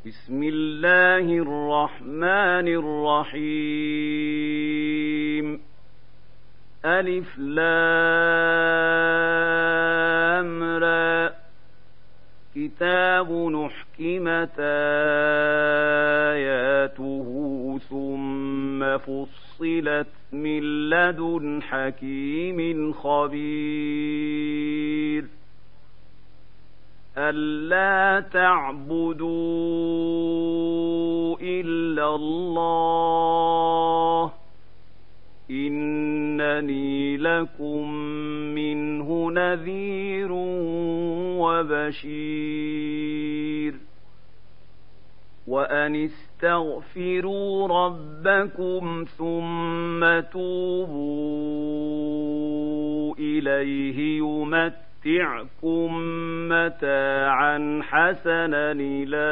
بسم الله الرحمن الرحيم ألف لام را كتاب نحكمت آياته ثم فصلت من لدن حكيم خبير ألا تعبدوا إلا الله إنني لكم منه نذير وبشير وأن استغفروا ربكم ثم توبوا إليه يمتعكم متاعا حسنا إلى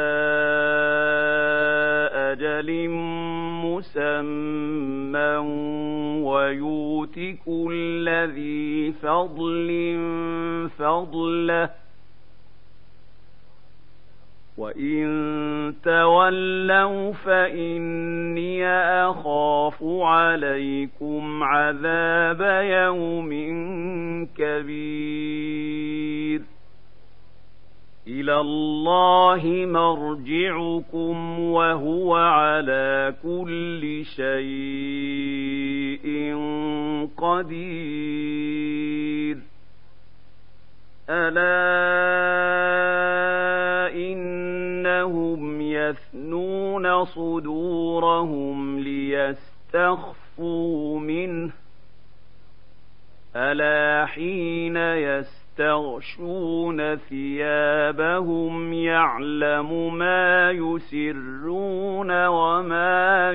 أجل مسمى ويؤت كل ذي فضل فضله وإن تولوا فإني أخاف عليكم عذاب يوم كبير إلى الله مرجعكم وهو على كل شيء قدير ألا إنهم يثنون صدورهم ليستخفوا منه ألا حين يستغشون ثيابهم يعلم ما يسرون وما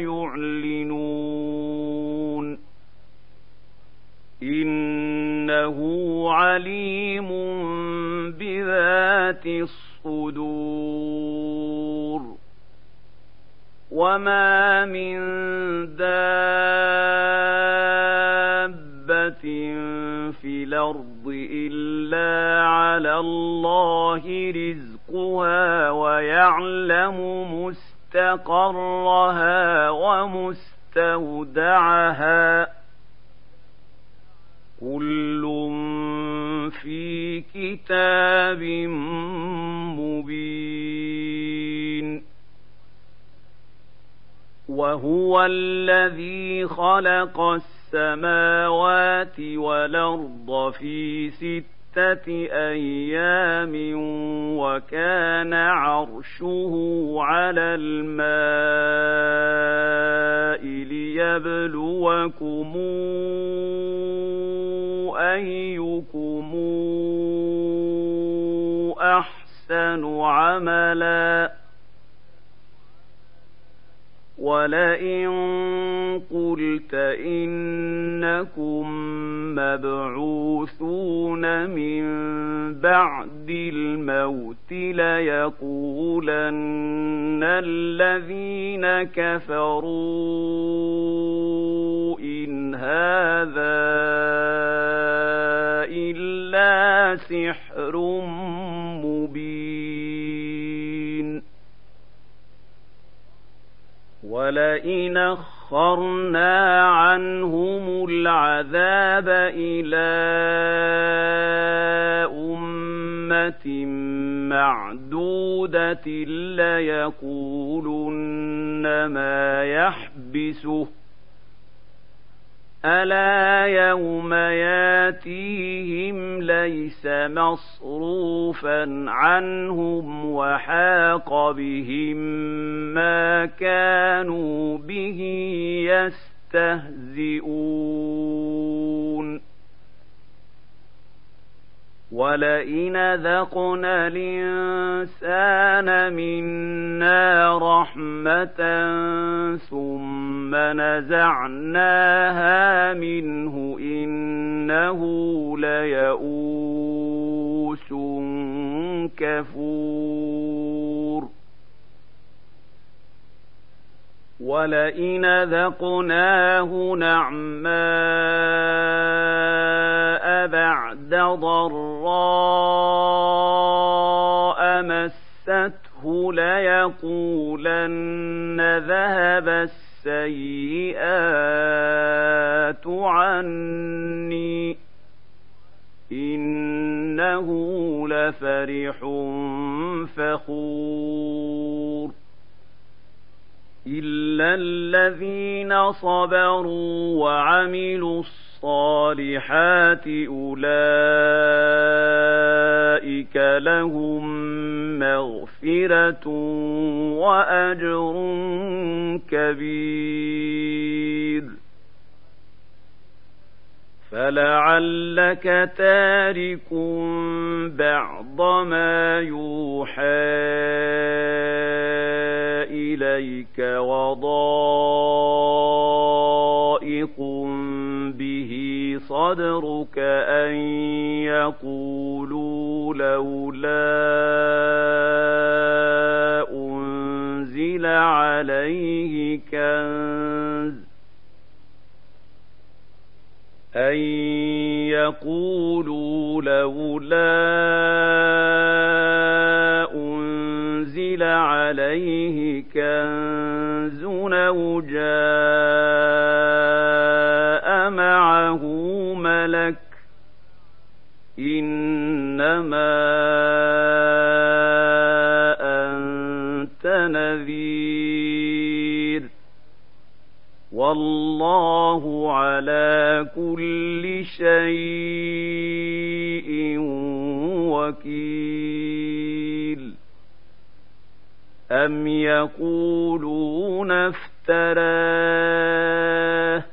يعلنون إنه عليم بذات الصدور وما من دابة في الأرض إلا على الله رزقها ويعلم مستقرها ومستودعها كل في كتاب مبين وهو الذي خلق السماوات والأرض في 6 أيام وكان عرشه على الماء ليبلوكم أيكم أحسن عملا ولئن قلت إنكم مبعوثون من بعد الموت ليقولن الذين كفروا إن هذا إلا سحر مبين ولئن أخرنا عنهم العذاب إلى أمة معدودة ليقولن ما يحبسه ألا يوم ياتيهم ليس مصروفا عنهم وحاق بهم ما كانوا به يستهزئون ولئن ذقنا الإنسان منا رحمة ثم نزعناها منه إنه ليئوس كفور ولئن ذقناه نعماء بعد ضراء مسته مسته ليقولن ذهب السيئات عني إنه لفرح فخور إلا الذين صبروا وعملوا الصالحات أولئك لهم مغفرة وأجر كبير فلعلك تارك بعض ما يوحى إليك وضائق به صدرك أن يقولوا لولا أنزل عليه كنز أو جاء معه ملك إنما أنت نذير والله على كل شيء وكيل أم يقولون افتراه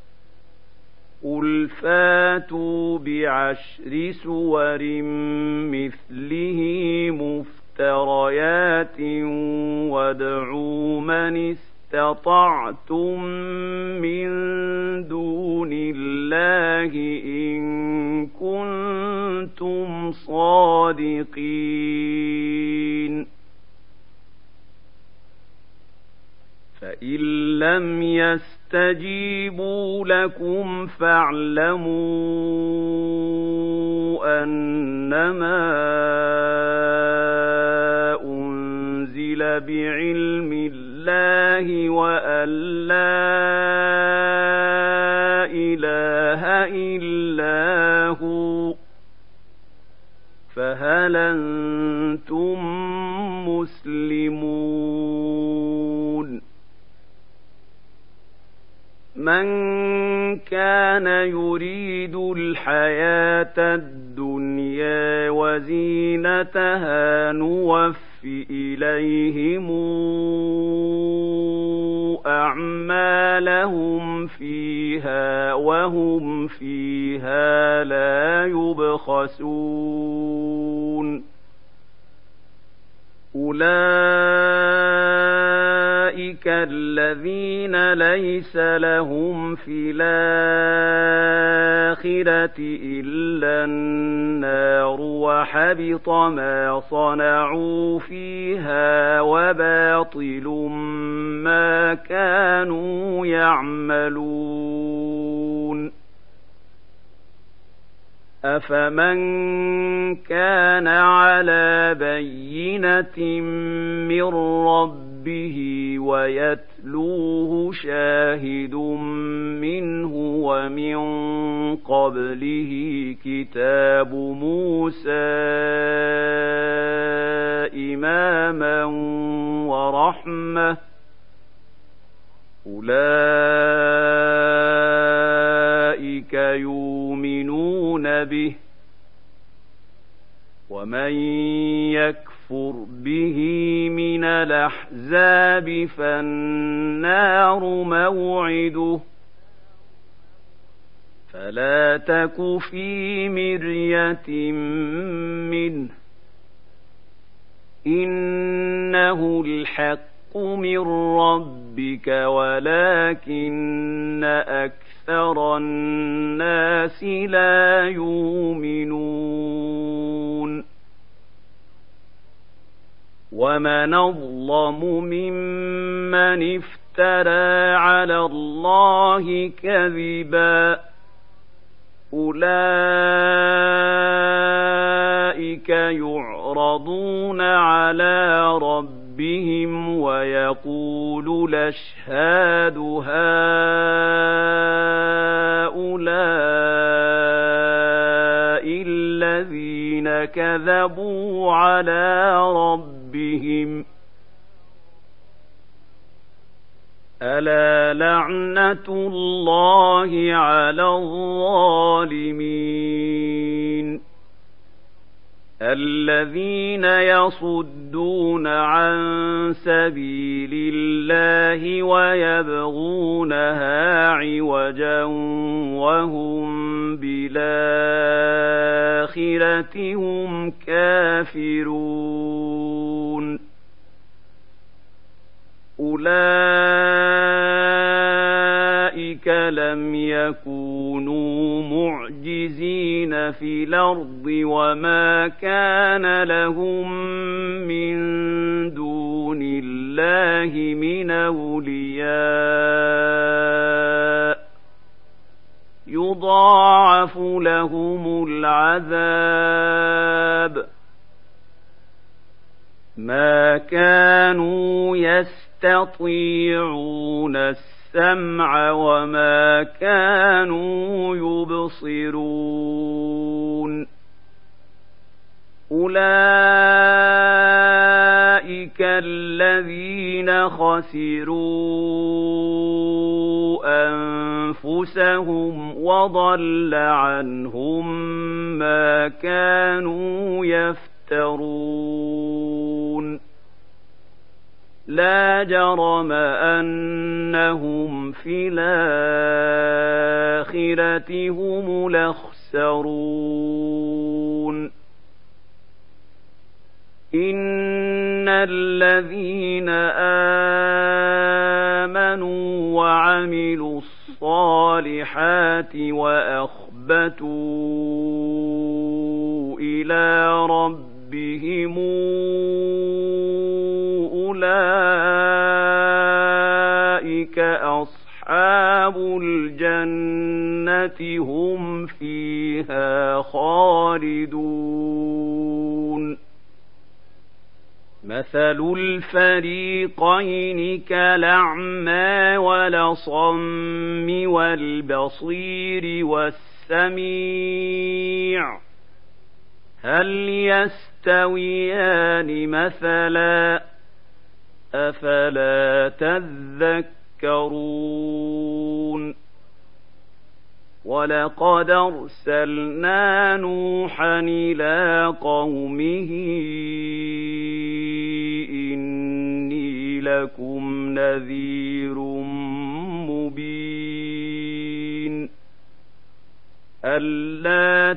قل فاتوا بعشر سور مثله مفتريات وادعوا من استطعتم من دون الله إن كنتم صادقين فإن لم يستجيبوا لكم فاعلموا أنما أنزل بعلم الله وأن لا إله إلا هو فهل أنتم مسلمون من كان يريد الحياة الدنيا وزينتها نوف إليهم أعمالهم فيها وهم فيها لا يبخسون أولئك الذين ليس لهم في الآخرة إلا النار وحبط ما صنعوا فيها وباطل ما كانوا يعملون أفمن كان على بينة من ربه ويتلوه شاهد منه ومن قبله كتاب موسى إماما ورحمة أولئك يؤمنون به ومن يكفر به من الأحزاب فالنار موعده فلا تك في مرية منه إنه الحق من ربك ولكن أكثر الناس لا يؤمنون ومن أظلم ممن افترى على الله كذبا أولئك أولئك يعرضون على ربهم ويقول الأشهاد هؤلاء الذين كذبوا على ربهم ألا لعنة الله على الظالمين الذين يصدون عن سبيل الله ويبغونها عوجا وهم بالآخرة هم كافرون أولئك لم يكونوا معجزين في الأرض وما كان لهم من دون الله من أولياء يضاعف لهم العذاب ما كانوا يستطيعون السمع وما كانوا يبصرون أولئك الذين خسروا أنفسهم وضل عنهم ما كانوا يفترون لا جرم أنهم في الآخرة هم الأخسرون إن الذين آمنوا وعملوا الصالحات وأخبتوا إلى ربهم أولئك أصحاب الجنة هم فيها خالدون مثل الفريقين كالأعمى والأصم والبصير والسميع هل يستويان مثلا أفلا تذكرون ولقد أرسلنا نوحا إلى قومه إني لكم نذير مبين ألا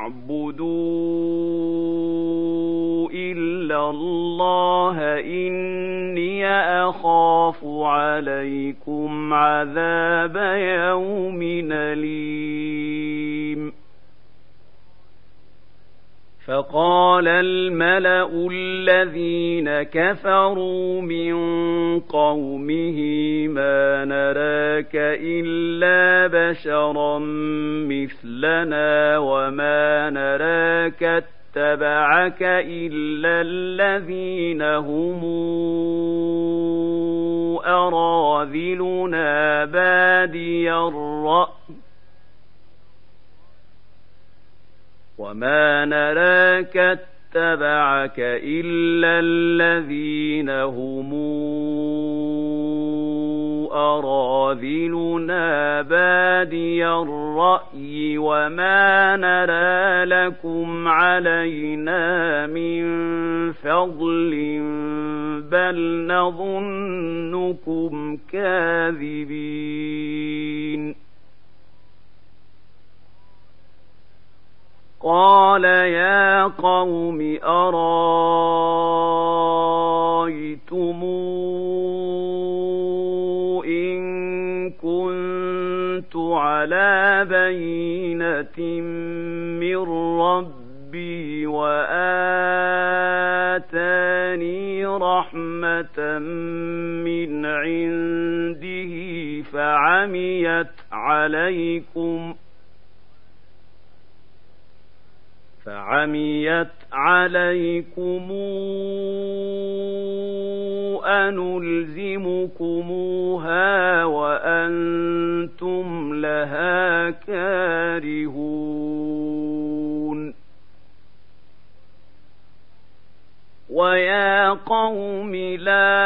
تعبدوا إلا الله إني أخاف عليكم عذاب يوم أليم فقال الملأ الذين كفروا من قومه ما نراك إلا بشرا مثلنا وما نراك اتبعك إلا الذين هم أراذلنا بادي الرأي وما نراك اتبعك إلا الذين هم أراذلنا بادي الرأي وما نرى لكم علينا من فضل بل نظنكم كاذبين قال يا قوم أرايتم إن كنت على بينة من ربي وآتاني رحمة من عنده فعميت عليكم أنلزمكموها وأنتم لها كارهون ويا قوم لا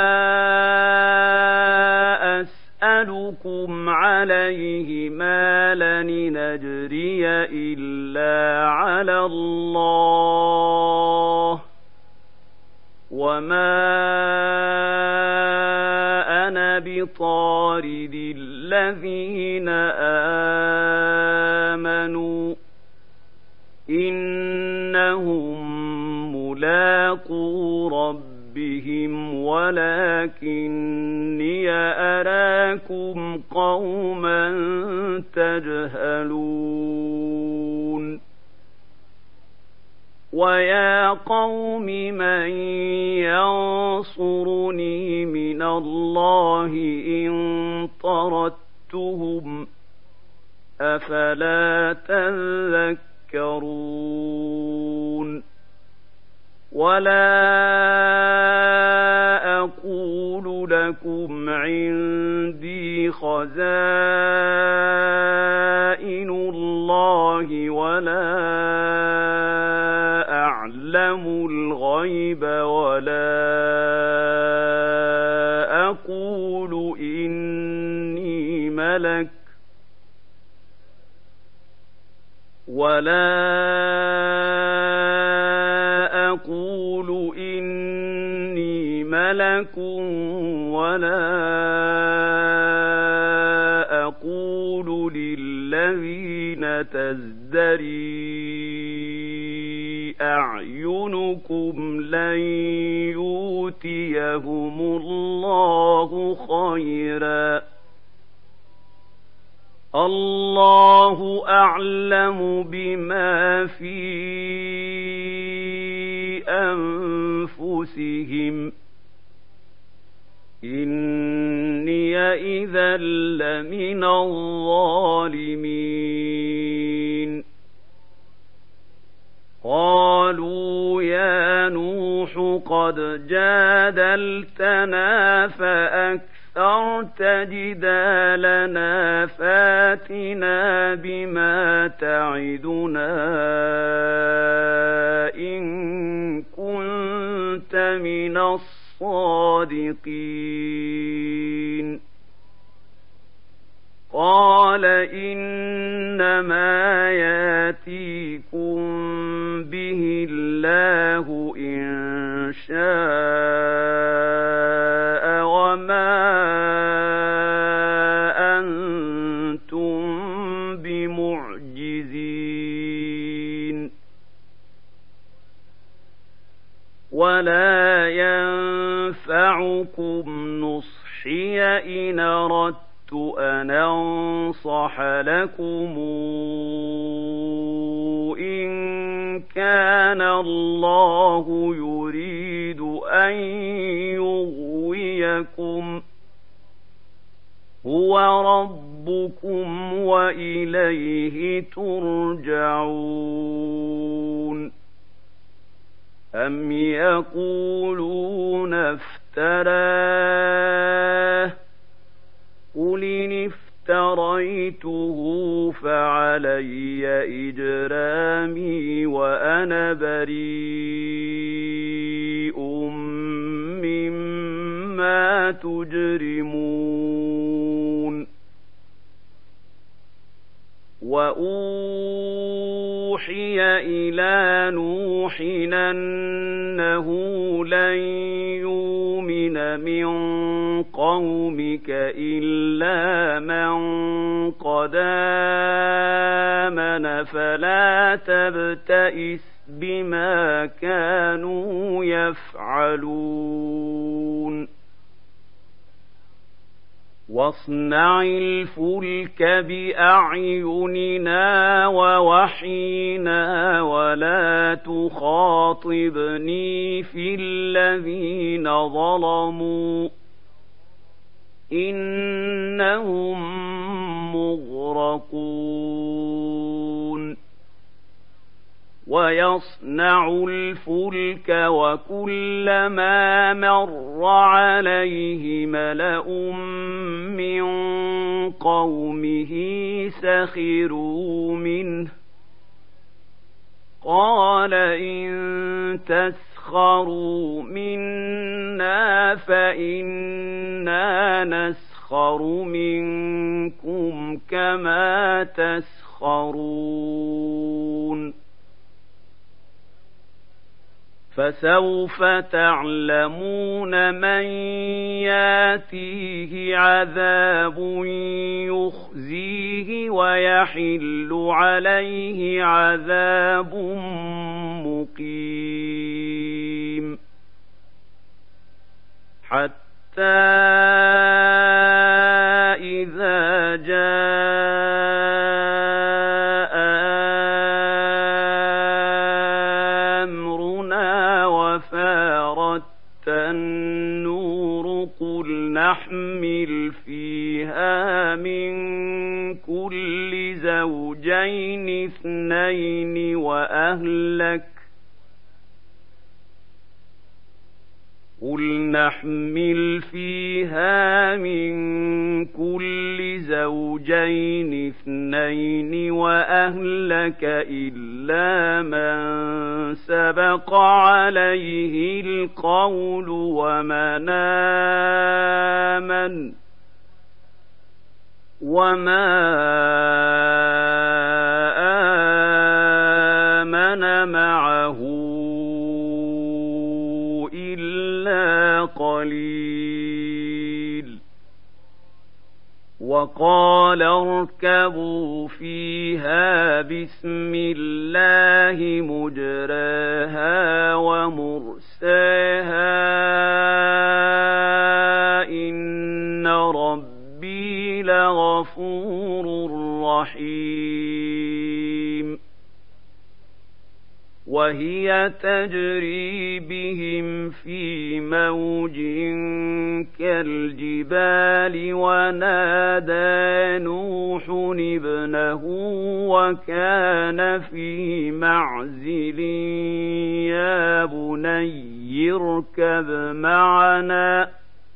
أسألكم عليه مالا إن أجري إلا على الله وما أنا بطارد الذين آمنوا إنهم ملاقو ربهم ولكني أراكم قوما تجهلون ويا قوم من ينصرني من الله إن طردتهم أفلا تذكرون ولا أقول لكم عندي خزائن الله ولا أعلم الغيب ولا أقول إني ملك ولا أقول للذين تزدري أعينكم لن يؤتيهم الله خيرا الله أعلم بما في أنفسهم إني إذا لمن الظالمين قالوا يا نوح قد جادلتنا فأكثرت جدالنا فاتنا بما تعدنا إن كنت من الصادقين قال إنما ياتيكم به الله إن شاء وما أنتم بمعجزين ولا ينفعكم نصحي إن أردت أن أنصح لكم إن كان الله يريد أن يغويكم هو ربكم وإليه ترجعون أم يقولون افتراه قل إن افتريته فعلي إجرامي وأنا بريء مما تجرمون وأوحي إلى نوح أنه لن يؤمن من قومك إلا من قد آمن فلا تبتئس بما كانوا يفعلون واصنع الفلك بأعيننا ووحينا ولا تخاطبني في الذين ظلموا إنهم مغرقون ويصنع الفلك وكلما مر عليه ملأ من قومه سخروا منه قال إن تسخروا منا فإنا نسخر منكم كما تسخرون فسوف تعلمون من ياتيه عذاب يخزيه ويحل عليه عذاب مقيم حتى إذا جاء أمرنا وفارت النور قل نحمل فيها من كل زوجين اثنين وأهلك إلا من سبق عليه القول ومن آمن وما آمن معه إلا قليل وقال اركبوا فيها بسم الله مجراها ومرساها إن ربي لغفور رحيم وهي تجري بهم في موج كالجبال ونادى نوح ابنه وكان في معزل يا بني اركب معنا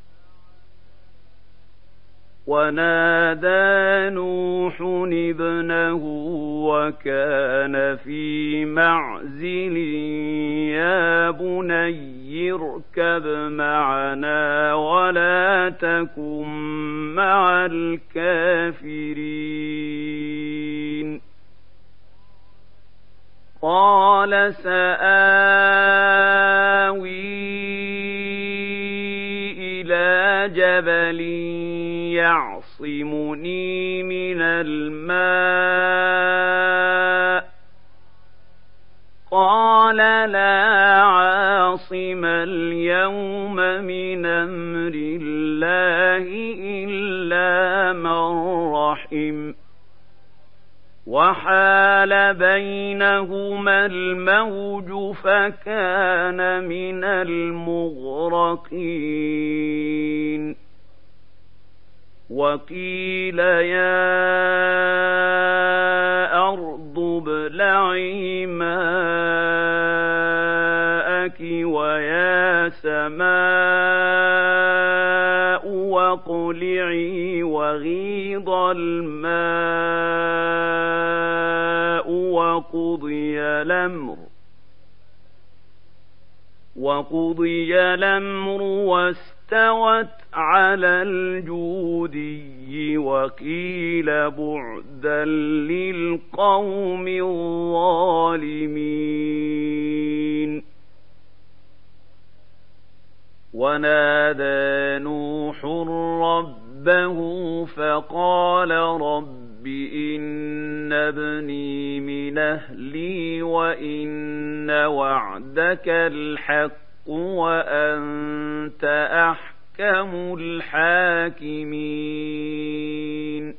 ونادى نوح ابنه وكان في معزل يا بني اركب معنا ولا تكن مع الكافرين قال سآوي إلى جبل يعصمني من الماء قال لا عاصم اليوم من أمر الله إلا من رحم وحال بينهما الموج فكان من المغرقين وقيل يا أرض ابلعي ماءك ويا سماء واقلعي وغيض الماء وقضي الأمر واستوت على الجودي وقيل بعدا للقوم الظالمين ونادى نوح ربه فقال رب إن ابني من أهلي وإن وعدك الحق وأنت أحكم الحاكمين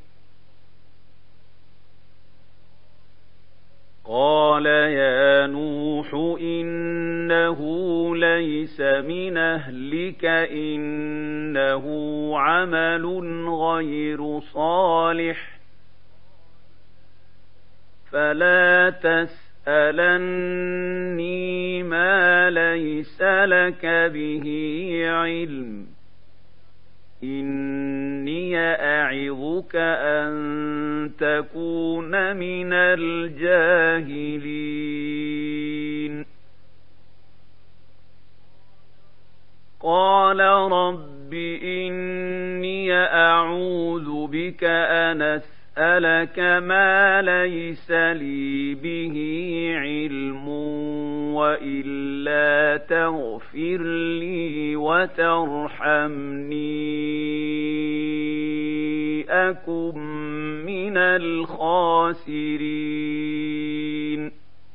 قال يا نوح إنه ليس من أهلك إنه عمل غير صالح فلا تسألني تسألني ما ليس لك به علم إني أعظك أن تكون من الجاهلين قال رب إني أعوذ بك أن أسألك ما ليس لي به علم وإلا تغفر لي وترحمني أكن من الخاسرين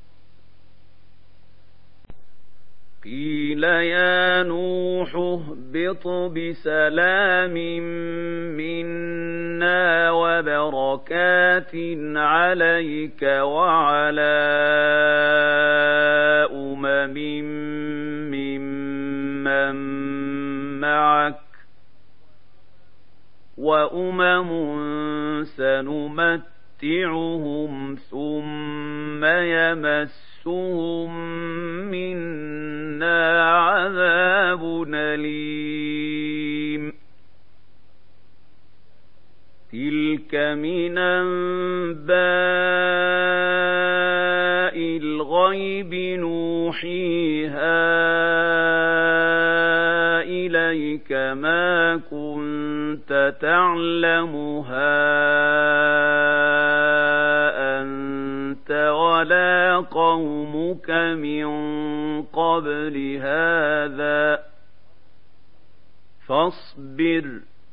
قيل يا نوح اهبط بسلام منا وبركات عليك وعلى أمم ممن معك وأمم سنمتعهم ثم يمسهم منا عذاب أليم تلك من أنباء الغيب نوحيها إليك ما كنت تعلمها أنت ولا قومك من قبل هذا فاصبر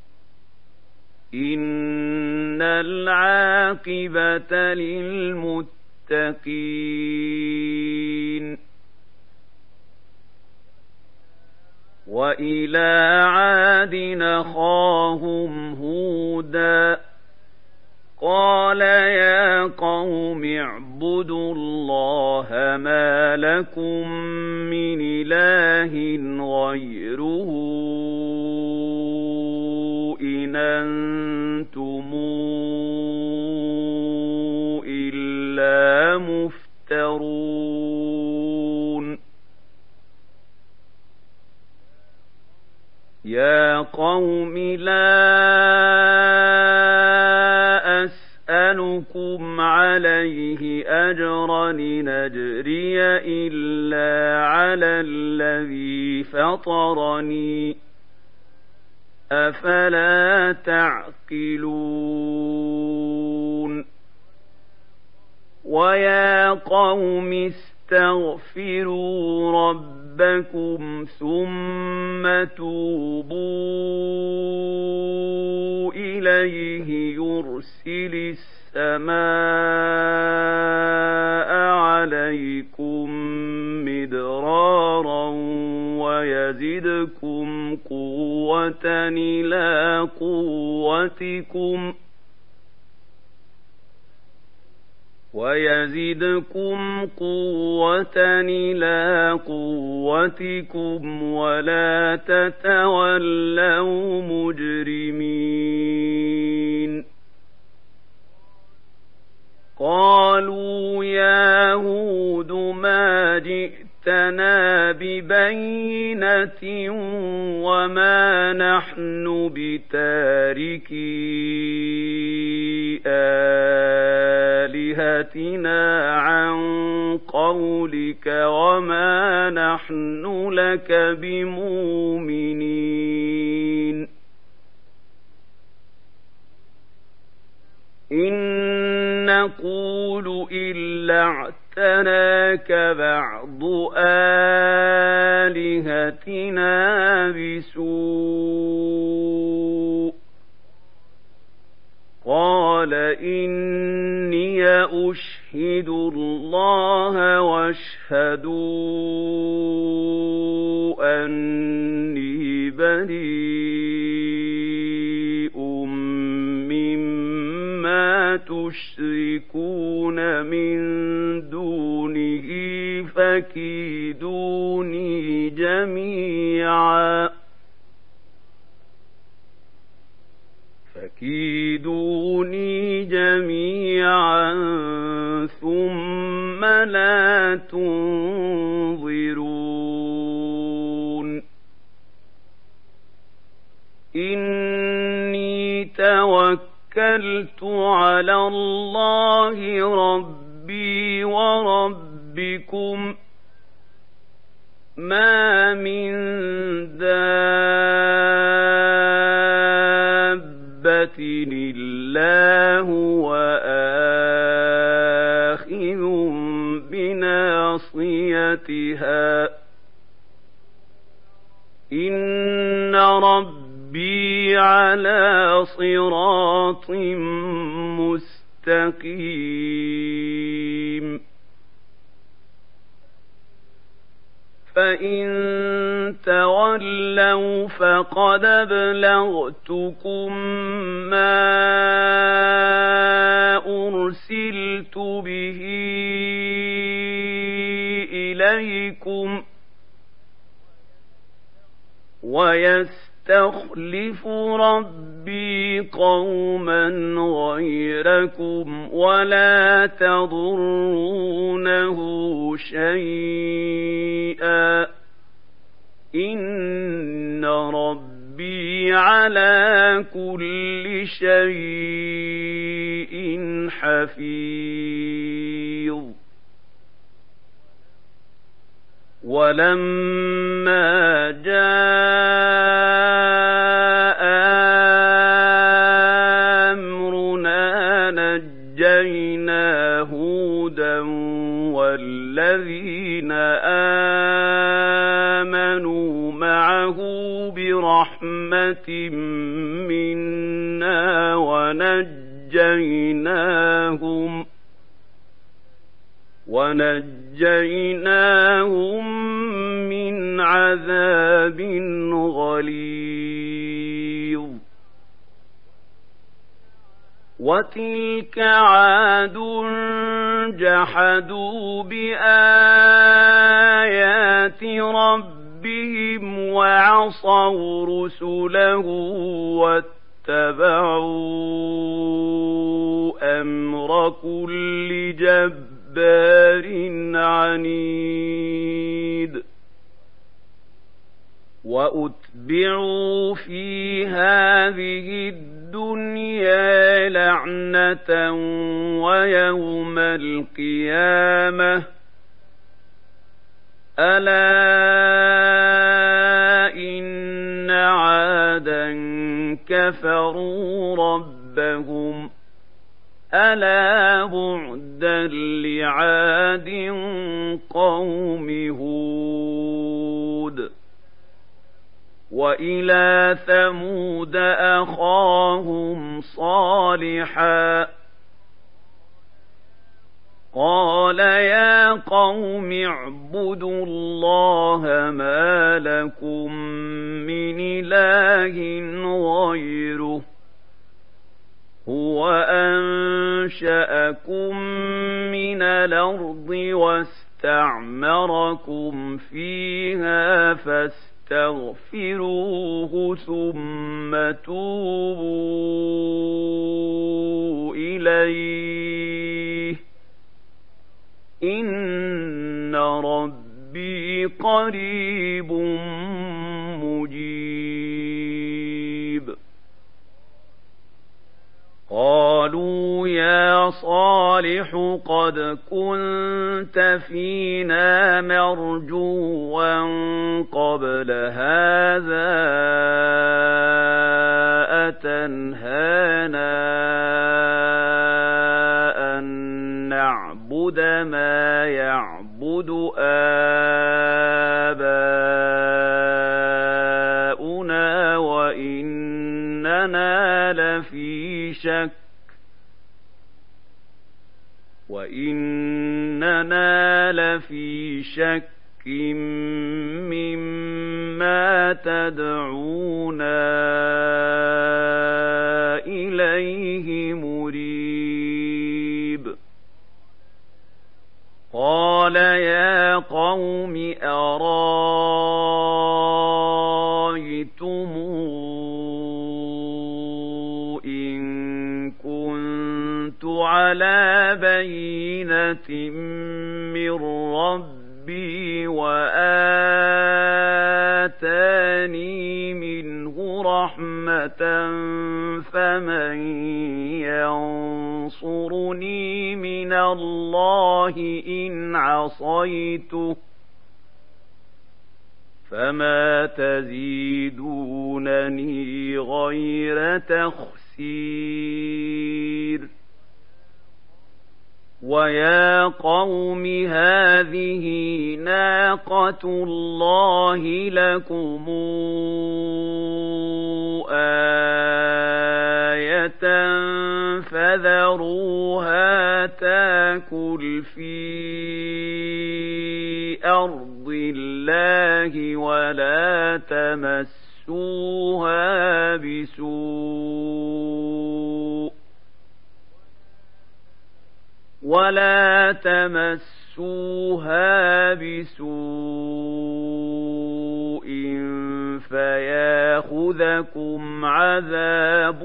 إن العاقبة للمتقين وإلى عاد أخاهم هودا قال يا قوم اعبدوا الله ما لكم من إله غيره إن أنتم إلا مفترون يا قوم لا أسألكم عليه أجرا إن أجري إلا على الذي فطرني أفلا تعقلون ويا قوم استغفروا ربكم ثم توبوا إليه يرسل السماء عليكم مدرارا ويزدكم قوة إلى قوتكم ولا تتولوا مجرمين قالوا يا هود ما جئتنا ببينة وما نحن بتاركي آلهتنا عن قولك وما نحن لك بمؤمنين إن نقول إلا اعتناك بعض آلهتنا بسوء قال إني أشهد الله واشهدوا أني بريء مما تشركون من دونه فكيدوني جميعا ثم لا تنظرون إني توكلت على الله ربي وربكم ما من دابة إلا هو آخذ بناصيتها إن ربي على صراط مستقيم فإن تولوا فقد أبلغتكم ما أرسلت به إليكم ويستخلف ربي قوما غيركم ولا تضرونه شيئا إن ربي على كل شيء حفيظ ولما جاء أمرنا نجينا هودا والذين آمنوا معه برحمة منا ونجيناهم من عذاب غليظ وتلك عاد جحدوا بآيات ربهم وعصوا رسله واتبعوا أمر كل جبار عنيد وأتبعوا في هذه الدنيا لعنة ويوم القيامة ألا إن عادا كفروا ربهم ألا بعدا لعاد قوم هود وإلى ثمود أخاهم صالحا قال يا قوم اعبدوا الله ما لكم من إله غيره هو أنشأكم من الأرض واستعمركم فيها فاستغفروه ثم توبوا إليه إن ربي قريب مجيب قالوا يا صالح قد كنت فينا مرجوا قبل هذا أتنهانا أن نعبد ما يعبد آباؤنا وإننا لفي شك مما تدعونا إليه مريب قال يا قوم أرايتم إن كنت على على بينة من ربي وآتاني منه رحمة فمن ينصرني من الله إن عصيته فما تزيدونني غير تخسير ويا قوم هذه ناقة الله لكم آية فذروها تاكل في أرض الله ولا تمسوها بسوء فياخذكم عذاب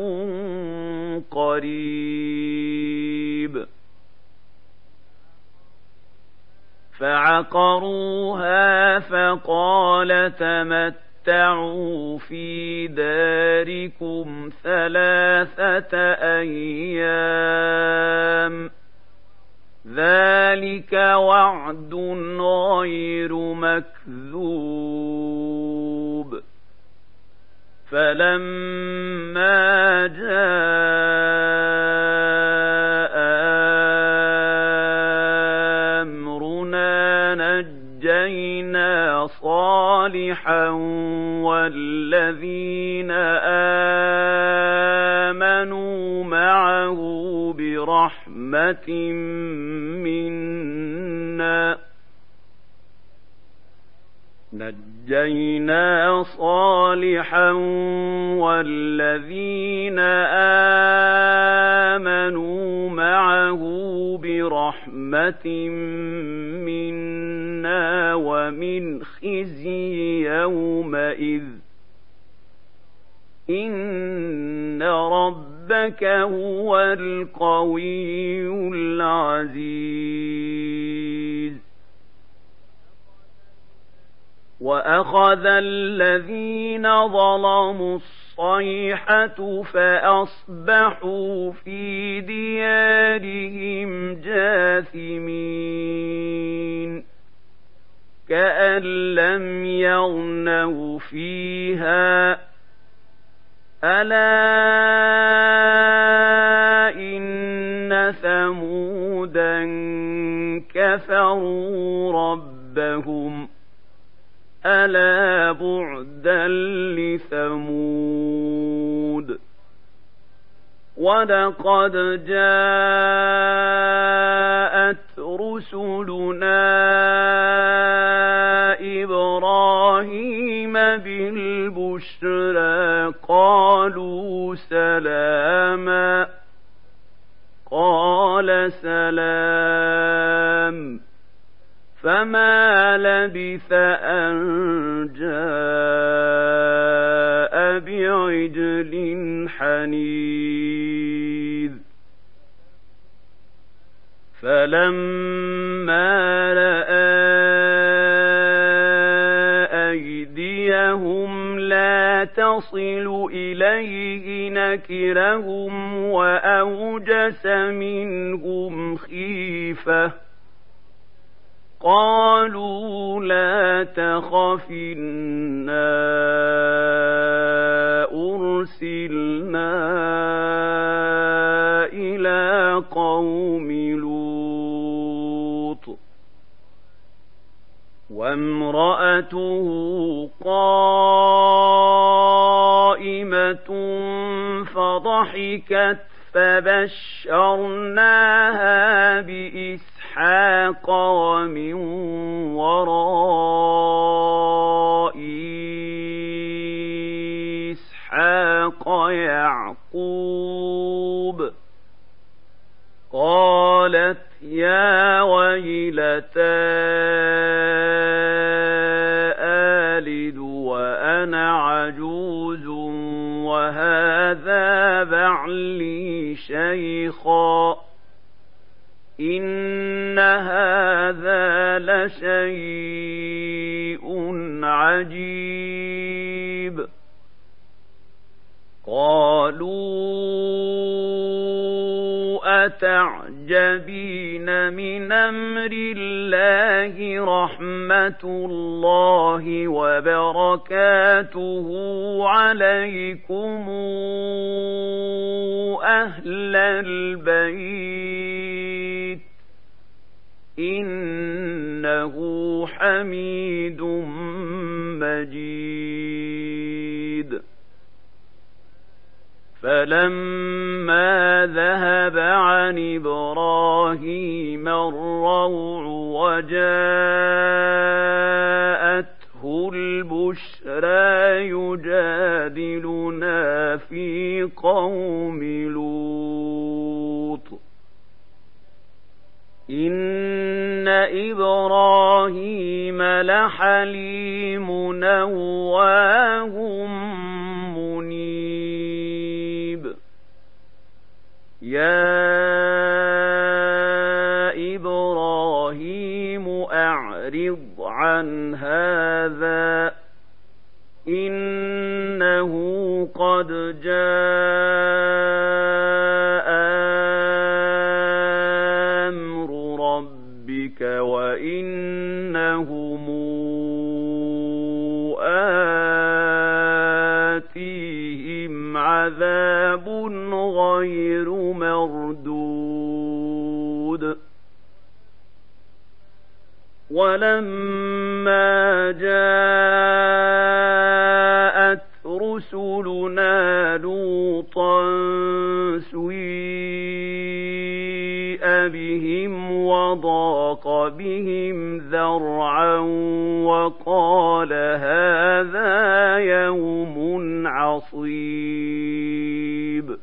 قريب فعقروها فقال تمتعوا في داركم 3 أيام ذلك وعد غير مكذوب فلما جاء أمرنا نجينا صالحا والذين آمنوا معه برحمة منا نجينا صالحا والذين آمنوا معه برحمة منا ومن خزي يومئذ إن ربك هو القوي العزيز وأخذ الذين ظلموا الصيحة فأصبحوا في ديارهم جاثمين كأن لم يغنوا فيها ألا إن ثمودا كفروا ربهم ألا بعدا لثمود ولقد جاءت رسلنا إبراهيم بالبشرى قالوا سلاما قال سلام فما لبث أن جاء بعجل حنيذ فلما رأى أيديهم لا تصل إليه نكرهم وأوجس منهم خيفة قالوا لا تخف إنا أرسلنا إلى قوم لوط وامرأته قائمة فضحكت فبشرناها بإسحاق ومن وراء إسحاق يعقوب قالت يا ويلتى آلد وأنا عجوز وهذا بعلي شيخا إن هذا لشيء عجيب قالوا أتعجبين من أمر الله رحمة الله وبركاته عليكم أهل البيت إنه حميد مجيد فلما ذهب عن إبراهيم الروع وجاءته البشرى يجادلنا في قوم لوط إن إبراهيم لحليم أواه منيب يا إبراهيم أعرض عن هذا إنه قد جاء أمر ربك وإنهم آتيهم عذاب غير مردود ولما جاءت رسلنا لوطا سيء بهم وضاق بهم ذرعا وقال هذا يوم عصيب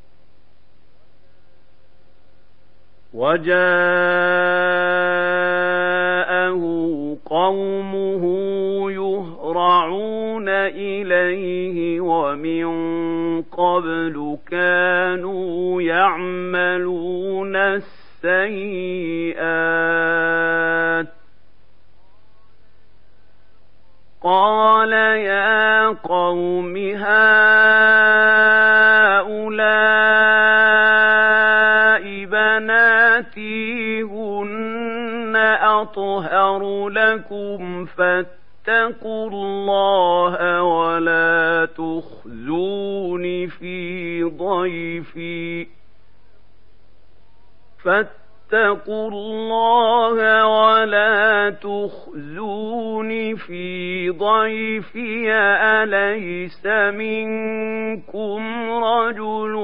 وجاءه قومه يهرعون إليه ومن قبل كانوا يعملون السيئات قال يا قوم هؤلاء بناتي هن أطهر لكم فاتقوا الله ولا تخزوني في ضيفي فاتقوا الله ولا تخزوني في ضيفي أليس منكم رجل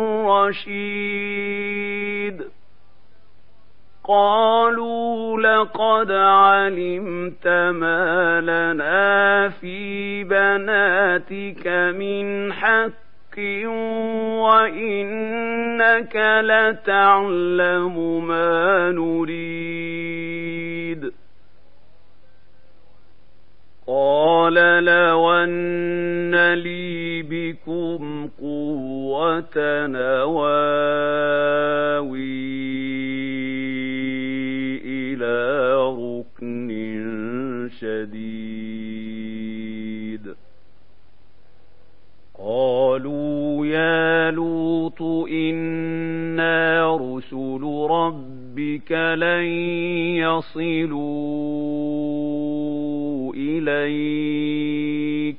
رشيد قالوا لقد علمت ما لنا في بناتك من حق وإنك لتعلم ما نريد قال لو أن لي بكم قوة نواوي إلى ركن شديد قالوا يا لوط إنا رسل ربك لن يصلوا إليك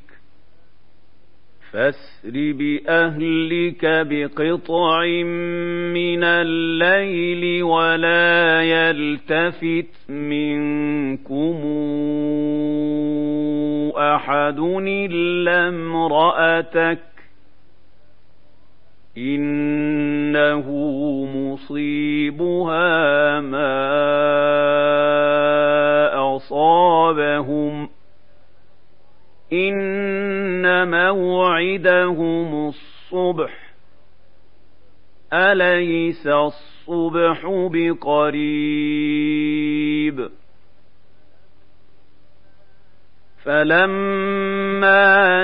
فاسر بأهلك بقطع من الليل ولا يلتفت منكم أحد إلا امرأتك إنه مصيبها ما أصابهم إن موعدهم الصبح أليس الصبح بقريب فلما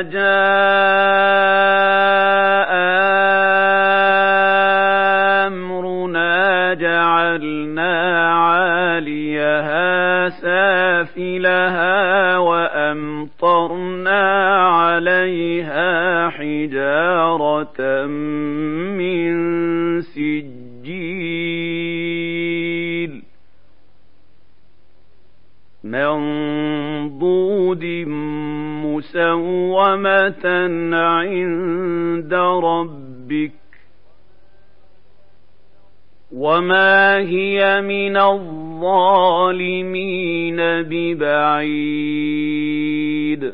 جاء أمرنا جعلنا حجارة من سجيل منضود مسومة عند ربك وما هي من الظالمين ببعيد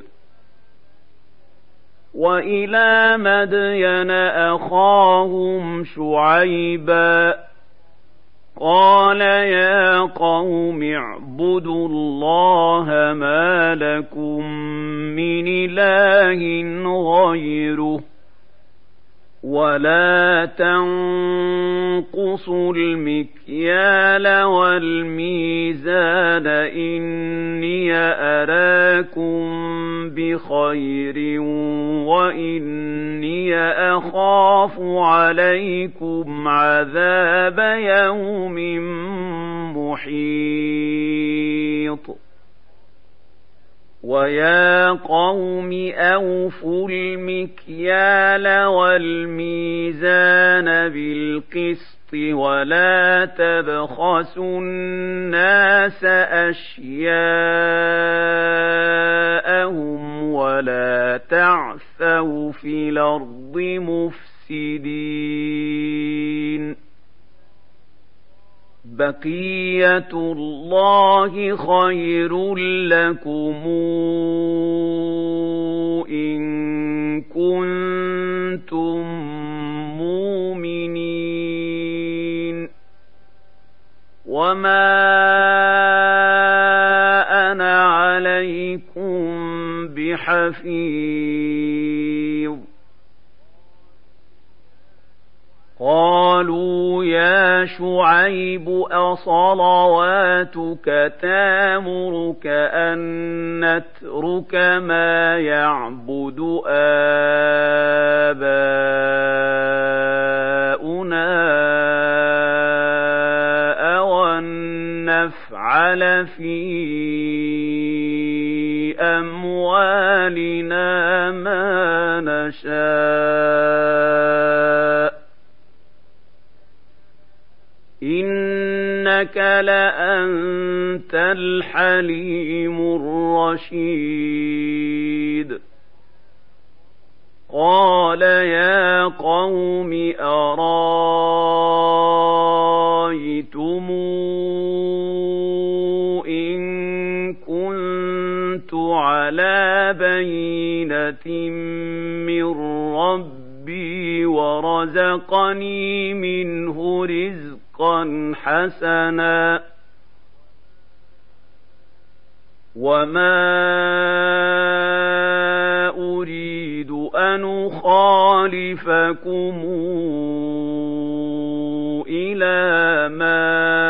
وإلى مدين أخاهم شعيبا قال يا قوم اعبدوا الله ما لكم من إله غيره ولا تنقصوا المكيال والميزان إني أراكم بخير وإني أخاف عليكم عذاب يوم محيط ويا قوم أوفوا المكيال والميزان بالقسط ولا تبخسوا الناس أشياءهم ولا تعثوا في الأرض مفسدين بقية الله خير لكم إن كنتم مؤمنين وما أنا عليكم بحفيظ قالوا يا شعيب أصلواتك تامرك أن نترك ما يعبد آباؤنا أو أن نفعل في أموالنا ما نشاء إنك لأنت الحليم الرشيد قال يا قوم أرايتم إن كنت على بينة من ربي ورزقني منه رزقا حسنا وما أريد أن أخالفكم إلى ما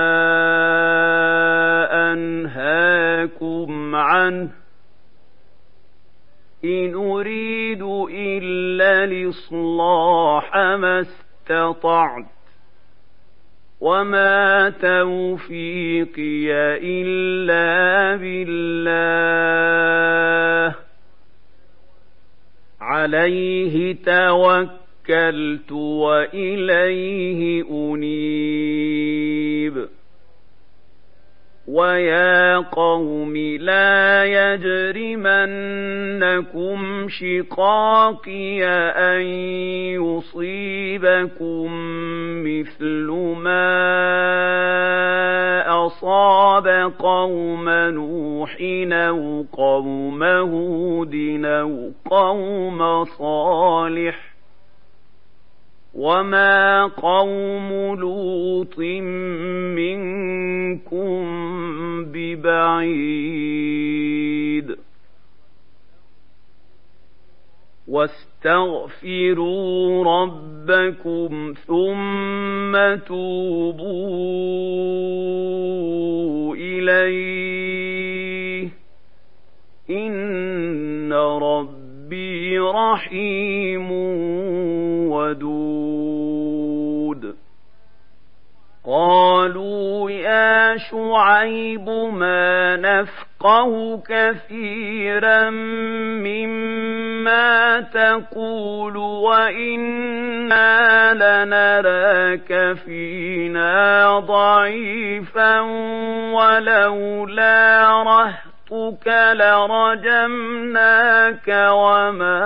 أنهاكم عنه إن أريد إلا الإصلاح ما استطعت وما توفيقي إلا بالله عليه توكلت وإليه أنيب ويا قوم لا يجرمنكم شقاقي أن يصيبكم مثل ما أصاب قوم نوح أو قوم هود أو قوم صالح وما قوم لوط منكم ببعيد واستغفروا ربكم ثم توبوا إليه إن ربي رحيم ودود قالوا يا شعيب ما نفقه نفقه كثيرا مما تقول وإنا لنراك فينا ضعيفا ولولا رهطك لرجمناك وما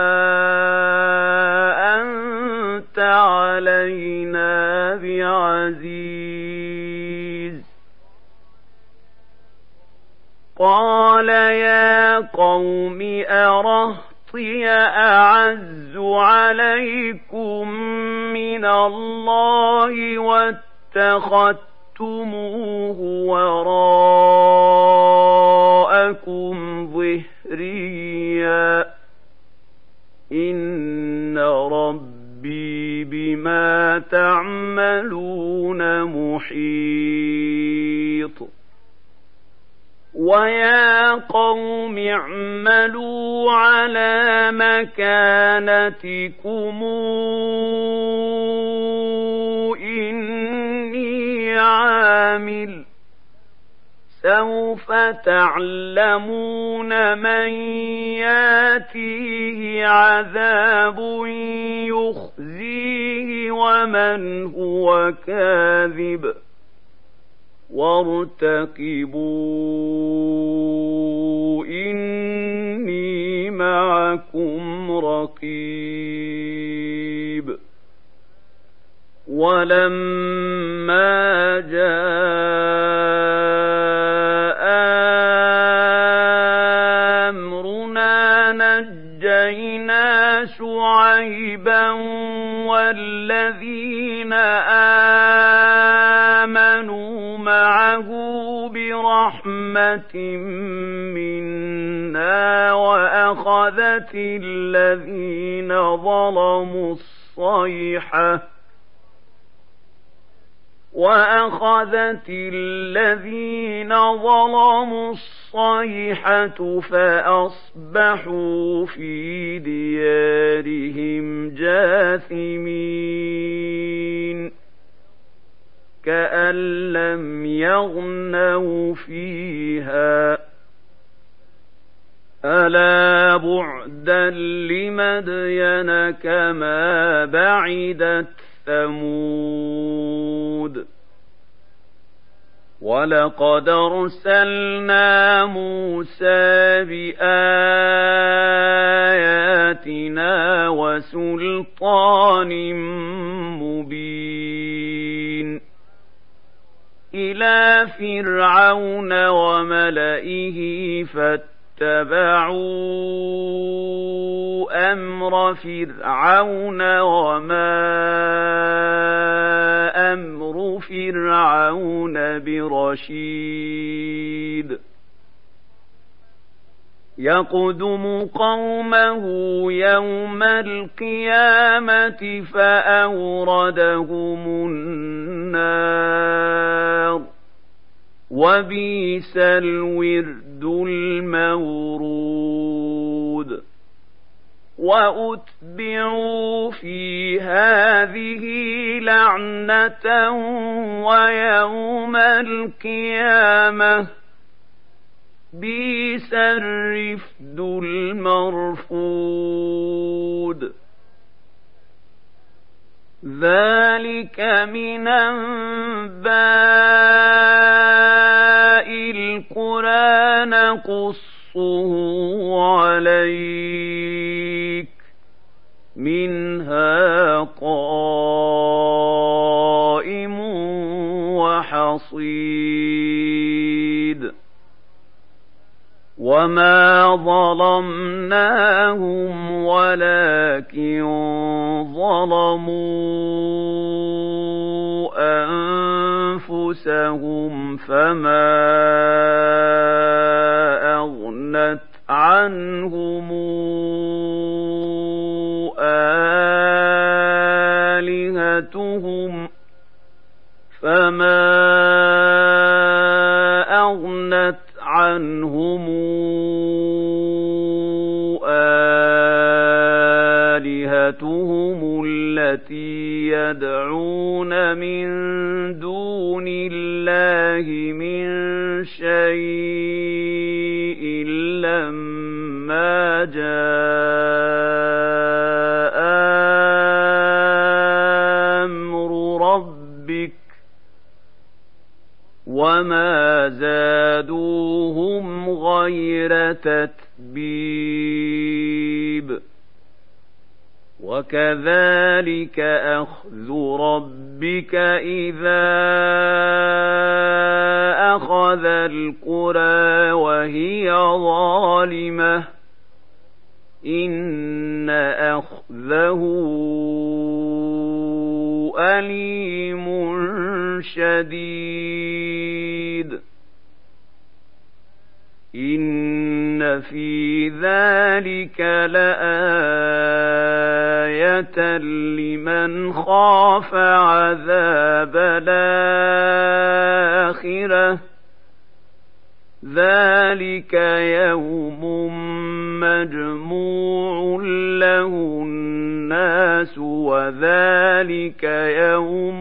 أنت علينا بعزيز. قال يا قوم أرهطي أعز عليكم من الله واتخذتموه وراءكم ظهريا إن ربي بما تعملون محيط. ويا قوم اعملوا على مكانتكم إني عامل سوف تعلمون من ياتيه عذاب يخزيه ومن هو كاذب وارتقبوا إني معكم رقيب. ولما جاء أمرنا نجينا شعيبا والذين آمنوا معه برحمة منا وأخذت الذين ظلموا الصيحة فأصبحوا في ديارهم جاثمين كأن لم يغنوا فيها ألا بعدا لمدين كما بعدت ثمود. ولقد أرسلنا موسى بآياتنا وسلطان مبين إلى فرعون وملئه فاتبعوا أمر فرعون وما أمر فرعون برشيد. يقدم قومه يوم القيامة فأوردهم النار وبئس الورد المورود. وأتبعوا في هذه لعنة ويوم القيامة بئس الرفد المرفود. ذلك من أنباء القرى نقصه عليك منها قائم وحصيد. وما ظلمناهم ولكن ظلموا أنفسهم فما أغنت عنهم آلهتهم التي يدعون من دون الله من شيء وما زادوهم غير تتبيب وكذلك أخذ ربك إذا أخذ القرى وهي ظالمة إن أخذه أليم شديد إن في ذلك لآية لمن خاف عذاب الآخرة ذلك يوم مجموع له الناس وذلك يوم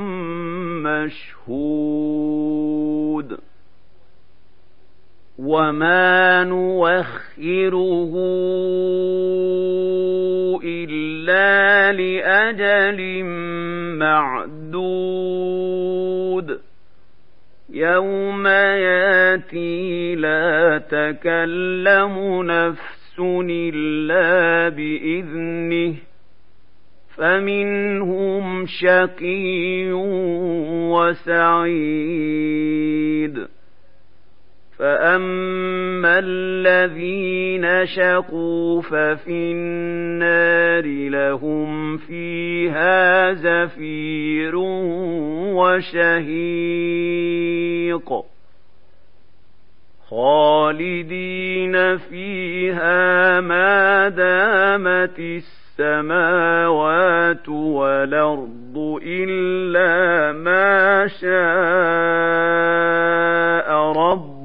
مشهود وما نوخره إلا لأجل معدود يوم ياتي لا تكلم نفس إلا بإذنه فمنهم شقي وسعيد فأما الذين شقوا ففي النار لهم فيها زفير وشهيق خالدين فيها ما دامت السماوات والأرض إلا ما شاء ربك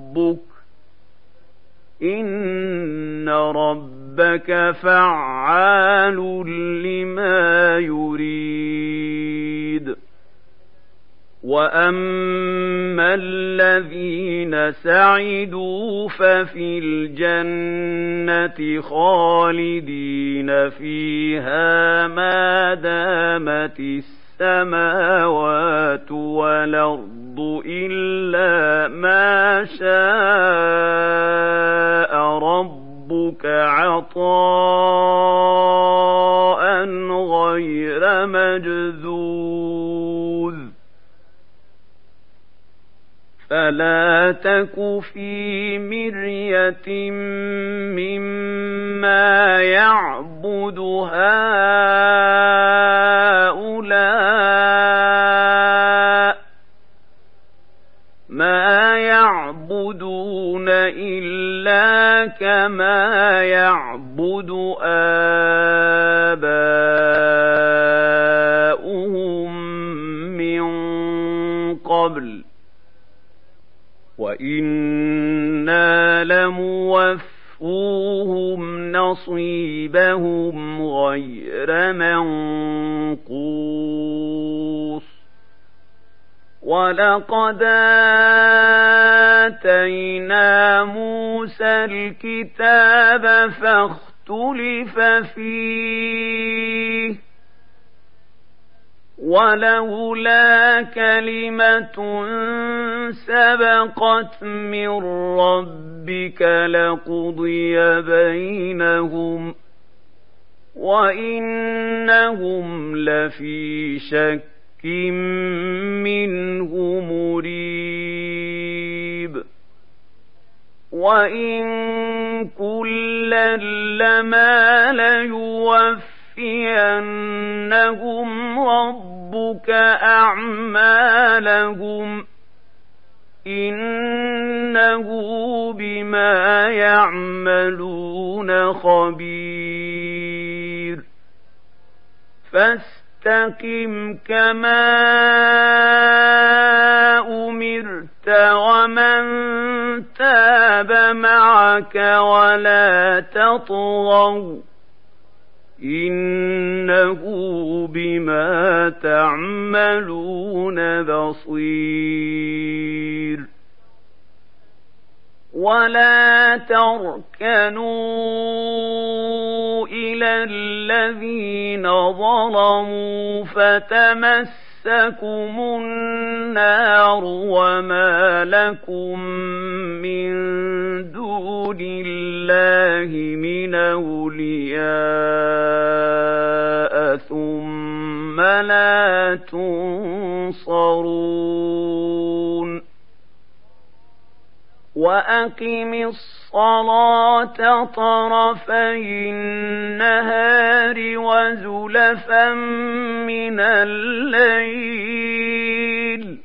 إن ربك فعال لما يريد وأما الذين سعدوا ففي الجنة خالدين فيها ما دامت السماوات والأرض إلا ما شاء ربك عطاء غير مجذوذ فلا تك في مرية مما يعبد هؤلاء ما يعبدون إلا كما يعبد آباؤهم من قبل وإنا لموفوهم نصيبهم غير منقوص ولقد آتينا موسى الكتاب فاختلف فيه ولولا كلمة سبقت من ربك لقضي بينهم وإنهم لفي شك منه مريب وإن كلا لما ليوفينهم ربك أعمالهم إنه بما يعملون خبير فاستقم كما أمرت ومن تاب معك ولا تطغوا إنه بما تعملون بصير ولا تركنوا إلى الذين ظلموا فتمسكم مسكم النار وما لكم من دون الله من أولياء ثم لا تنصرون وأقم الصلاة طرفي النهار وزلفا من الليل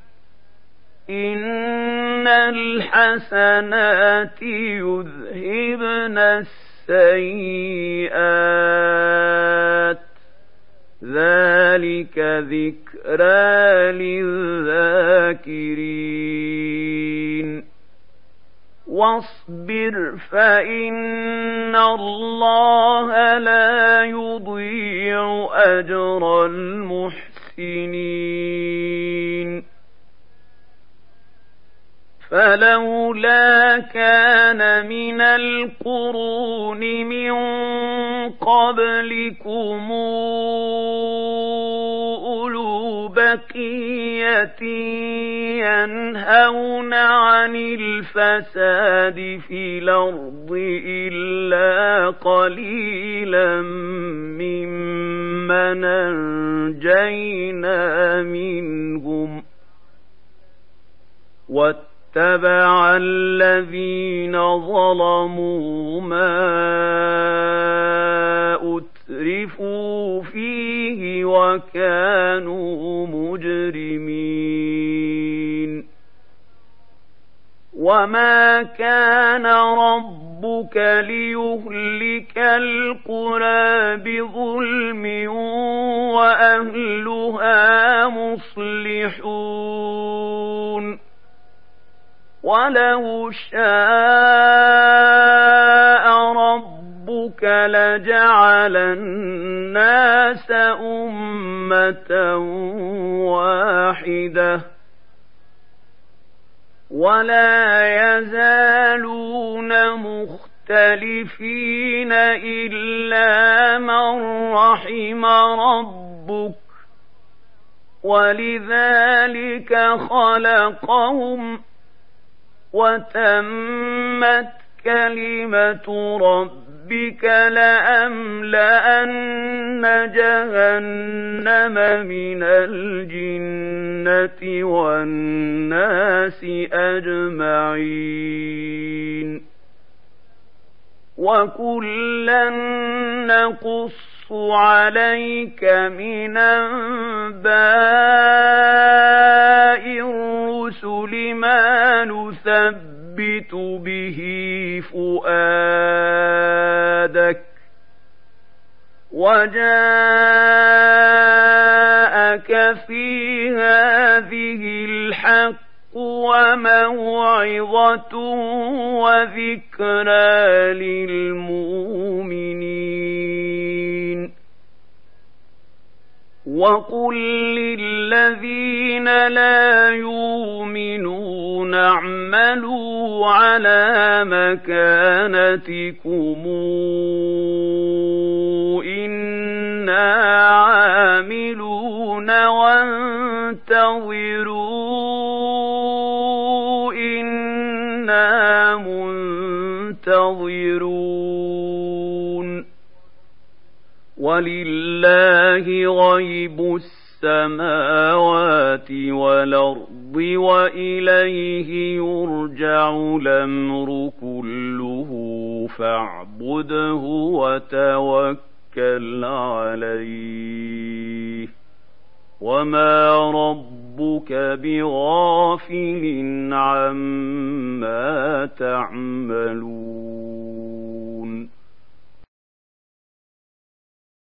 إن الحسنات يذهبن السيئات ذلك ذكرى للذاكرين واصبر فإن الله لا يضيع أجر المحسنين فلولا كان من القرون من قبلكم أولو بقية ينهون عن الفساد في الأرض إلا قليلا ممن أنجينا منهم واتبع الذين ظلموا ما أترفوا فيه وكانوا مجرمين وما كان ربك ليهلك القرى بظلم وأهلها مصلحون ولو شاء ربك لجعل الناس أمة واحدة ولا يزالون مختلفين إلا من رحم ربك ولذلك خلقهم وتمت كلمة ربك لأملأن جهنم من الجنة والناس أجمعين وكلا نقص عليك من أنباء الرسل ما نثبت به فؤادك وجاءك في هذه الحق وموعظة وذكرى للمؤمنين وقل للذين لا يؤمنون اعملوا على مكانتكم إنا عاملون وانتظروا إنا منتظرون ولله غيب السماوات والأرض وإليه يرجع الأمر كله فاعبده وتوكل عليه وما ربك بغافل عما تعملون